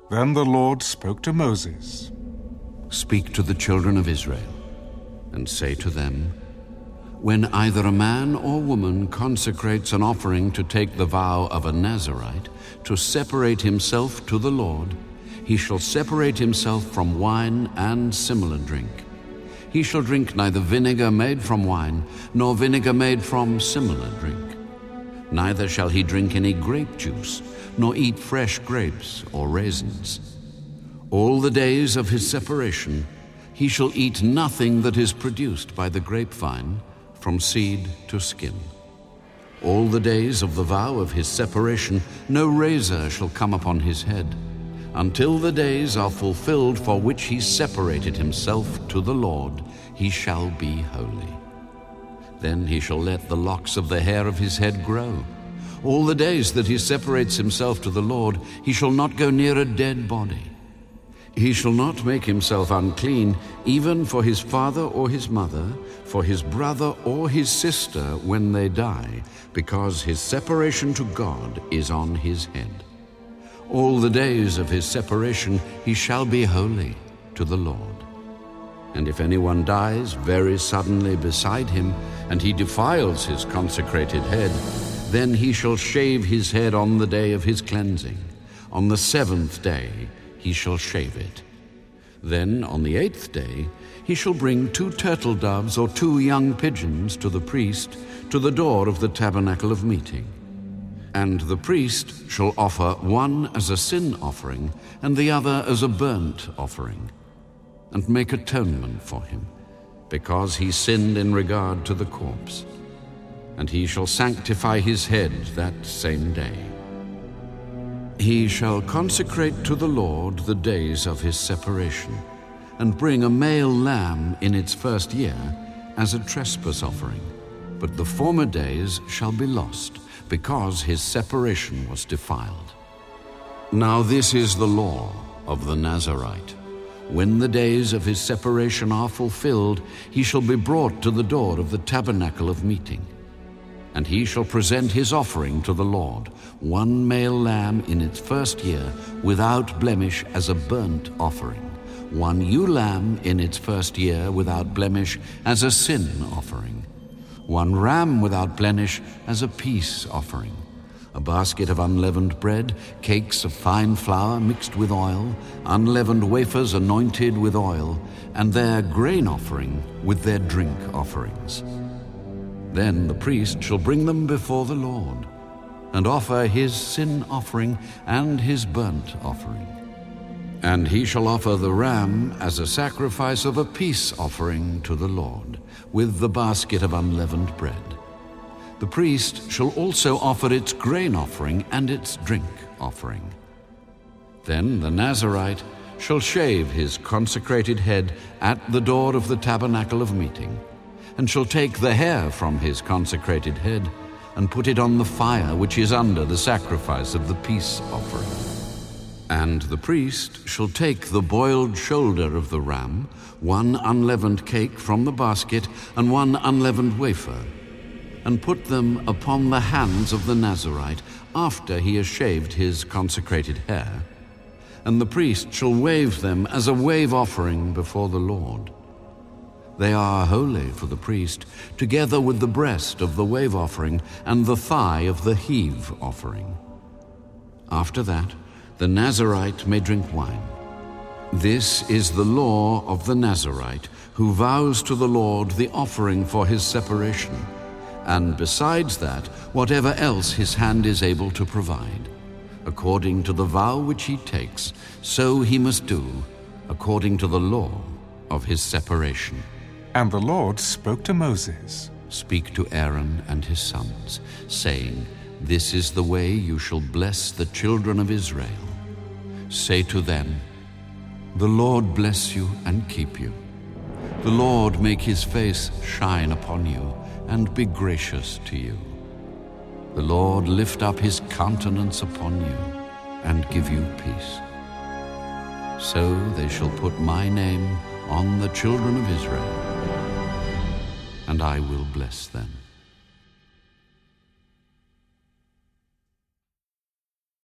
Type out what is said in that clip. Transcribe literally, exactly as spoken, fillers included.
Then the Lord spoke to Moses. Speak to the children of Israel, and say to them, when either a man or woman consecrates an offering to take the vow of a Nazirite, to separate himself to the Lord, he shall separate himself from wine and similar drink. He shall drink neither vinegar made from wine, nor vinegar made from similar drink. Neither shall he drink any grape juice, nor eat fresh grapes or raisins. All the days of his separation he shall eat nothing that is produced by the grapevine, from seed to skin. All the days of the vow of his separation no razor shall come upon his head, until the days are fulfilled for which he separated himself to the Lord. He shall be holy. Then he shall let the locks of the hair of his head grow. All the days that he separates himself to the Lord, he shall not go near a dead body. He shall not make himself unclean, even for his father or his mother, for his brother or his sister when they die, because his separation to God is on his head. All the days of his separation he shall be holy to the Lord. And if anyone dies very suddenly beside him, and he defiles his consecrated head, then he shall shave his head on the day of his cleansing. On the seventh day he shall shave it. Then on the eighth day he shall bring two turtle doves or two young pigeons to the priest to the door of the tabernacle of meeting. And the priest shall offer one as a sin offering and the other as a burnt offering, and make atonement for him, because he sinned in regard to the corpse. And he shall sanctify his head that same day. He shall consecrate to the Lord the days of his separation, and bring a male lamb in its first year as a trespass offering. But the former days shall be lost, because his separation was defiled. Now this is the law of the Nazirite. When the days of his separation are fulfilled, he shall be brought to the door of the tabernacle of meeting. And he shall present his offering to the Lord, one male lamb in its first year, without blemish, as a burnt offering, one ewe lamb in its first year, without blemish, as a sin offering, one ram without blemish, as a peace offering, a basket of unleavened bread, cakes of fine flour mixed with oil, unleavened wafers anointed with oil, and their grain offering with their drink offerings. Then the priest shall bring them before the Lord, and offer his sin offering and his burnt offering. And he shall offer the ram as a sacrifice of a peace offering to the Lord, with the basket of unleavened bread. The priest shall also offer its grain offering and its drink offering. Then the Nazirite shall shave his consecrated head at the door of the tabernacle of meeting, and shall take the hair from his consecrated head, and put it on the fire which is under the sacrifice of the peace offering. And the priest shall take the boiled shoulder of the ram, one unleavened cake from the basket, and one unleavened wafer, and put them upon the hands of the Nazirite after he has shaved his consecrated hair. And the priest shall wave them as a wave offering before the Lord. They are holy for the priest, together with the breast of the wave offering and the thigh of the heave offering. After that, the Nazirite may drink wine. This is the law of the Nazirite, who vows to the Lord the offering for his separation, and besides that, whatever else his hand is able to provide. According to the vow which he takes, so he must do, according to the law of his separation. And the Lord spoke to Moses. Speak to Aaron and his sons, saying, this is the way you shall bless the children of Israel. Say to them, the Lord bless you and keep you. The Lord make his face shine upon you and be gracious to you. The Lord lift up his countenance upon you and give you peace. So they shall put my name on the children of Israel, and I will bless them.